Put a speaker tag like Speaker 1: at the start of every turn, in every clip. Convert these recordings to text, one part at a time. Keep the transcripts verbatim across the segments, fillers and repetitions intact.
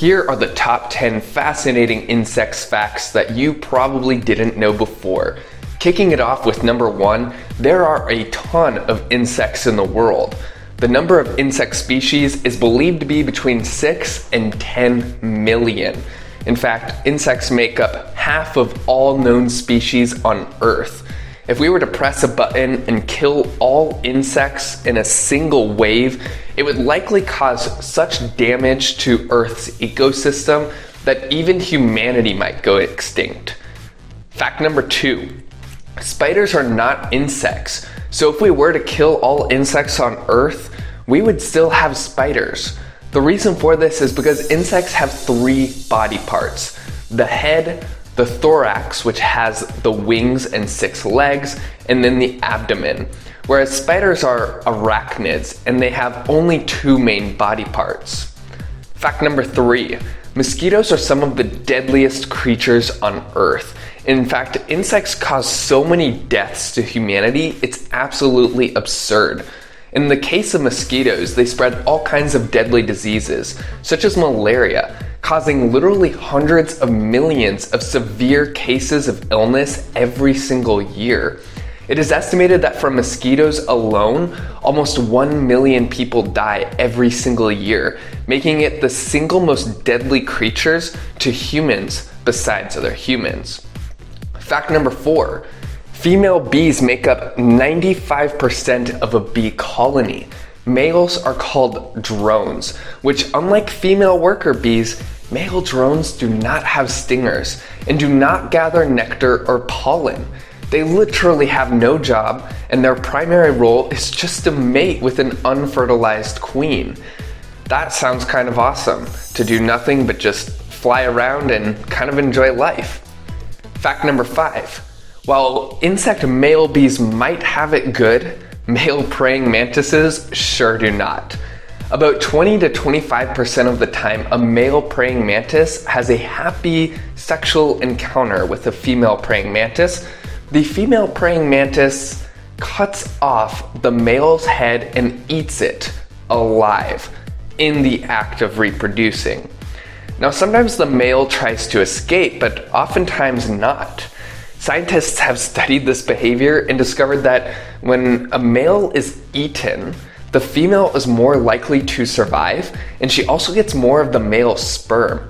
Speaker 1: Here are the top ten fascinating insects facts that you probably didn't know before. Kicking it off with number one, there are a ton of insects in the world. The number of insect species is believed to be between six and ten million. In fact, insects make up half of all known species on Earth. If we were to press a button and kill all insects in a single wave, it would likely cause such damage to Earth's ecosystem that even humanity might go extinct. Fact number two, spiders are not insects. So if we were to kill all insects on Earth, we would still have spiders. The reason for this is because insects have three body parts: the head, the thorax, which has the wings and six legs, and then the abdomen. Whereas spiders are arachnids and they have only two main body parts. Fact number three, mosquitoes are some of the deadliest creatures on Earth. In fact, insects cause so many deaths to humanity, it's absolutely absurd. In the case of mosquitoes, they spread all kinds of deadly diseases, such as malaria, causing literally hundreds of millions of severe cases of illness every single year. It is estimated that from mosquitoes alone, almost one million people die every single year, making it the single most deadly creatures to humans besides other humans. Fact number four, female bees make up ninety-five percent of a bee colony. Males are called drones, which, unlike female worker bees, male drones do not have stingers and do not gather nectar or pollen. They literally have no job, and their primary role is just to mate with an unfertilized queen. That sounds kind of awesome, to do nothing but just fly around and kind of enjoy life. Fact number five, while insect male bees might have it good, male praying mantises sure do not. About twenty to twenty-five percent of the time, a male praying mantis has a happy sexual encounter with a female praying mantis. The female praying mantis cuts off the male's head and eats it alive in the act of reproducing. Now, sometimes the male tries to escape, but oftentimes not. Scientists have studied this behavior and discovered that when a male is eaten, the female is more likely to survive, and she also gets more of the male sperm.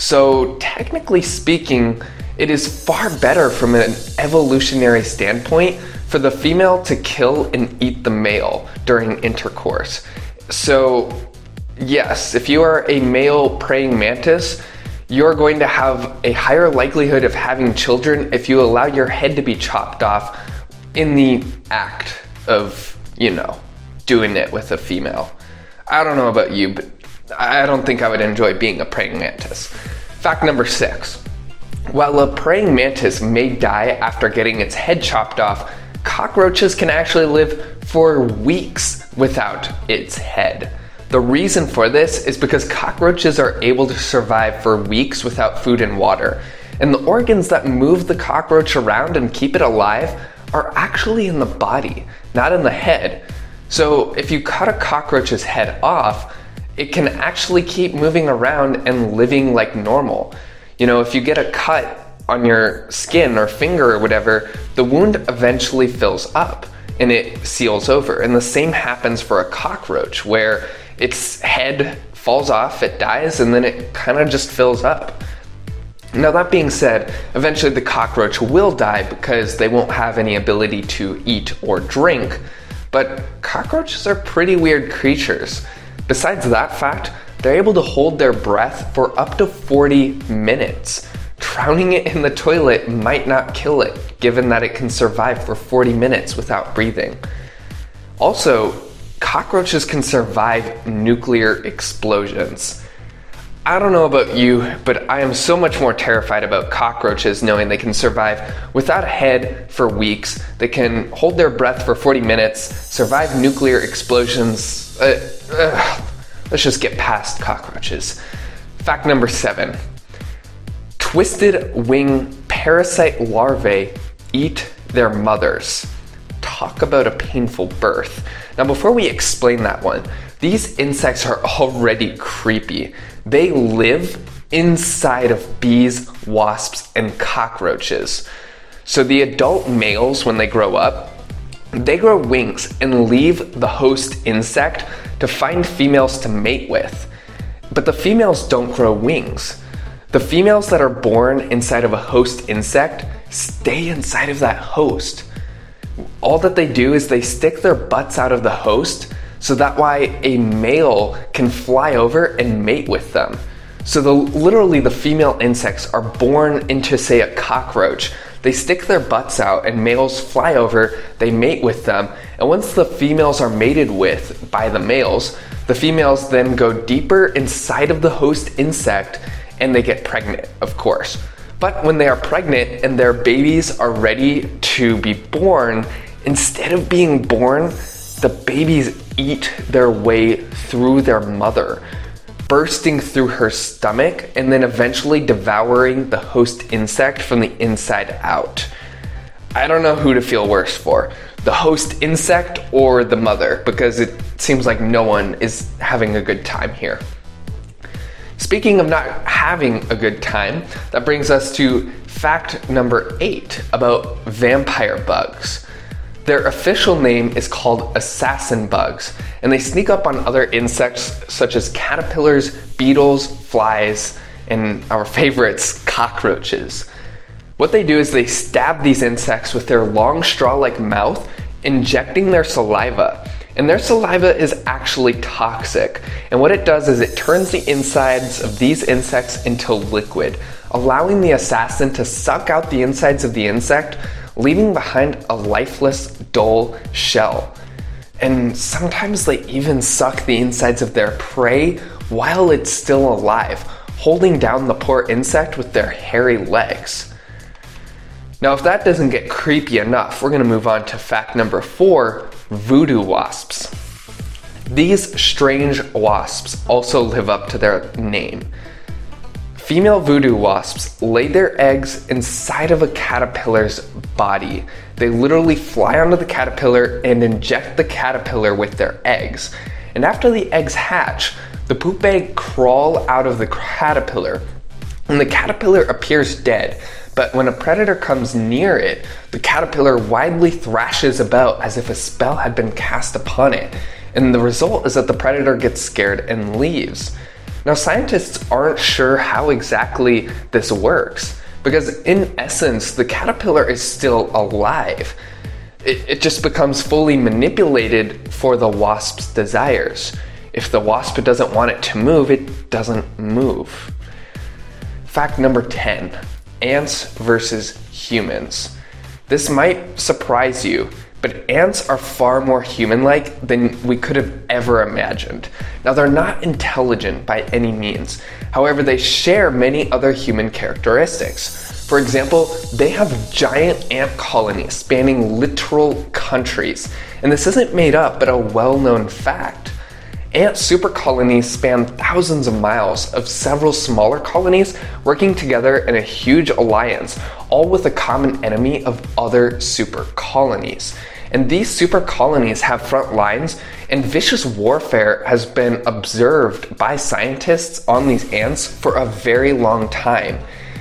Speaker 1: So technically speaking, it is far better from an evolutionary standpoint for the female to kill and eat the male during intercourse. So yes, if you are a male praying mantis, you're going to have a higher likelihood of having children if you allow your head to be chopped off in the act of, you know, doing it with a female. I don't know about you, but I don't think I would enjoy being a praying mantis. Fact number six, while a praying mantis may die after getting its head chopped off, cockroaches can actually live for weeks without its head. The reason for this is because cockroaches are able to survive for weeks without food and water, and the organs that move the cockroach around and keep it alive are actually in the body, not in the head. So if you cut a cockroach's head off, it can actually keep moving around and living like normal. You know, if you get a cut on your skin or finger or whatever, the wound eventually fills up and it seals over. And the same happens for a cockroach, where its head falls off, it dies, and then it kind of just fills up. Now, that being said, eventually the cockroach will die because they won't have any ability to eat or drink, but cockroaches are pretty weird creatures. Besides that fact, they're able to hold their breath for up to forty minutes. Drowning it in the toilet might not kill it, given that it can survive for forty minutes without breathing. Also, cockroaches can survive nuclear explosions. I don't know about you, but I am so much more terrified about cockroaches knowing they can survive without a head for weeks, they can hold their breath for forty minutes, survive nuclear explosions. Uh, uh, let's just get past cockroaches. Fact number seven, twisted wing parasite larvae eat their mothers. Talk about a painful birth. Now, before we explain that one, These insects are already creepy. They live inside of bees, wasps, and cockroaches. So the adult males, when they grow up, they grow wings and leave the host insect to find females to mate with. But the females don't grow wings. The females that are born inside of a host insect stay inside of that host. All that they do is they stick their butts out of the host so that way a male can fly over and mate with them. So the, literally the female insects are born into, say, a cockroach. They stick their butts out and males fly over, they mate with them, and once the females are mated with by the males, the females then go deeper inside of the host insect and they get pregnant, of course. But when they are pregnant and their babies are ready to be born, instead of being born, the babies eat their way through their mother, bursting through her stomach and then eventually devouring the host insect from the inside out. I don't know who to feel worse for, the host insect or the mother, because it seems like no one is having a good time here. Speaking of not having a good time, that brings us to fact number eight about vampire bugs. Their official name is called assassin bugs, and they sneak up on other insects such as caterpillars, beetles, flies, and our favorites, cockroaches. What they do is they stab these insects with their long straw-like mouth, injecting their saliva. And their saliva is actually toxic. And what it does is it turns the insides of these insects into liquid, allowing the assassin to suck out the insides of the insect, leaving behind a lifeless, dull shell. And sometimes they even suck the insides of their prey while it's still alive, holding down the poor insect with their hairy legs. Now, if that doesn't get creepy enough, we're gonna move on to fact number four, voodoo wasps. These strange wasps also live up to their name. Female voodoo wasps lay their eggs inside of a caterpillar's body. They literally fly onto the caterpillar and inject the caterpillar with their eggs. And after the eggs hatch, the pupae crawl out of the caterpillar, and the caterpillar appears dead. But when a predator comes near it, the caterpillar widely thrashes about as if a spell had been cast upon it. And the result is that the predator gets scared and leaves. Now, scientists aren't sure how exactly this works, because in essence, the caterpillar is still alive. It, it just becomes fully manipulated for the wasp's desires. If the wasp doesn't want it to move, it doesn't move. Fact number ten. Ants versus humans. This might surprise you, but ants are far more human-like than we could have ever imagined. Now, they're not intelligent by any means. However, they share many other human characteristics. For example, they have giant ant colonies spanning literal countries. And this isn't made up, but a well-known fact. Ant supercolonies span thousands of miles of several smaller colonies working together in a huge alliance, all with a common enemy of other supercolonies. And these supercolonies have front lines, and vicious warfare has been observed by scientists on these ants for a very long time.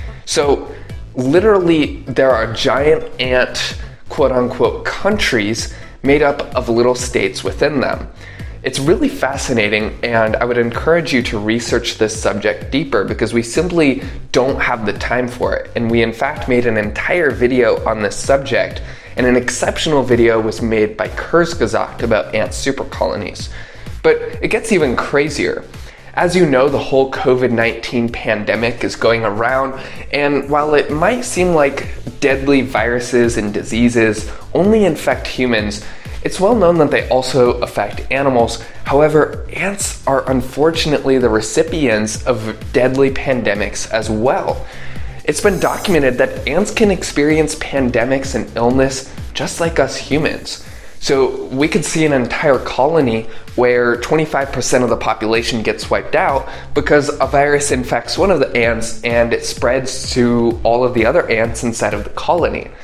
Speaker 1: So literally, there are giant ant quote-unquote countries made up of little states within them. It's really fascinating, and I would encourage you to research this subject deeper because we simply don't have the time for it. And we in fact made an entire video on this subject, and an exceptional video was made by Kurzgesagt about ant supercolonies. But it gets even crazier. As you know, the whole COVID nineteen pandemic is going around, and while it might seem like deadly viruses and diseases only infect humans, it's well known that they also affect animals. However, ants are unfortunately the recipients of deadly pandemics as well. It's been documented that ants can experience pandemics and illness just like us humans. So we could see an entire colony where twenty-five percent of the population gets wiped out because a virus infects one of the ants and it spreads to all of the other ants inside of the colony.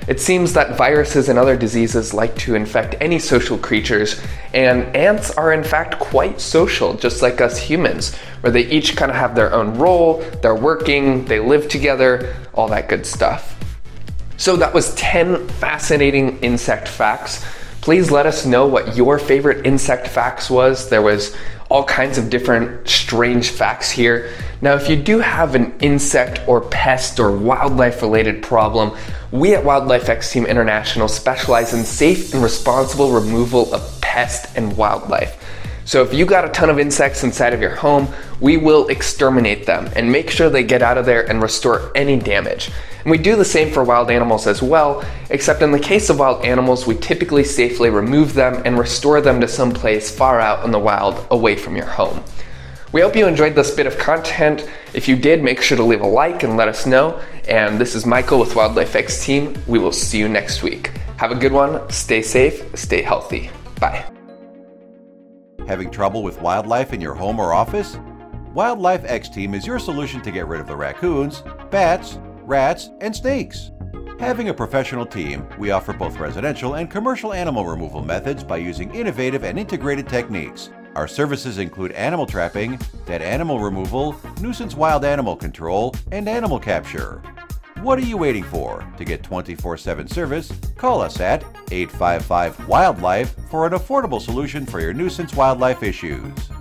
Speaker 1: It seems that viruses and other diseases like to infect any social creatures, and ants are in fact quite social, just like us humans, where they each kind of have their own role, they're working, they live together, all that good stuff. So that was ten fascinating insect facts. Please let us know what your favorite insect facts was. There was all kinds of different strange facts here. Now, if you do have an insect or pest or wildlife related problem, we at Wildlife X Team International specialize in safe and responsible removal of pest and wildlife. So if you got a ton of insects inside of your home, we will exterminate them and make sure they get out of there and restore any damage. And we do the same for wild animals as well, except in the case of wild animals, we typically safely remove them and restore them to some place far out in the wild away from your home. We hope you enjoyed this bit of content. If you did, make sure to leave a like and let us know. And this is Michael with Wildlife X Team. We will see you next week. Have a good one, stay safe, stay healthy. Bye.
Speaker 2: Having trouble with wildlife in your home or office? Wildlife X Team is your solution to get rid of the raccoons, bats, rats, and snakes. Having a professional team, we offer both residential and commercial animal removal methods by using innovative and integrated techniques. Our services include animal trapping, dead animal removal, nuisance wild animal control, and animal capture. What are you waiting for? To get twenty-four seven service, call us at eight five five wildlife for an affordable solution for your nuisance wildlife issues.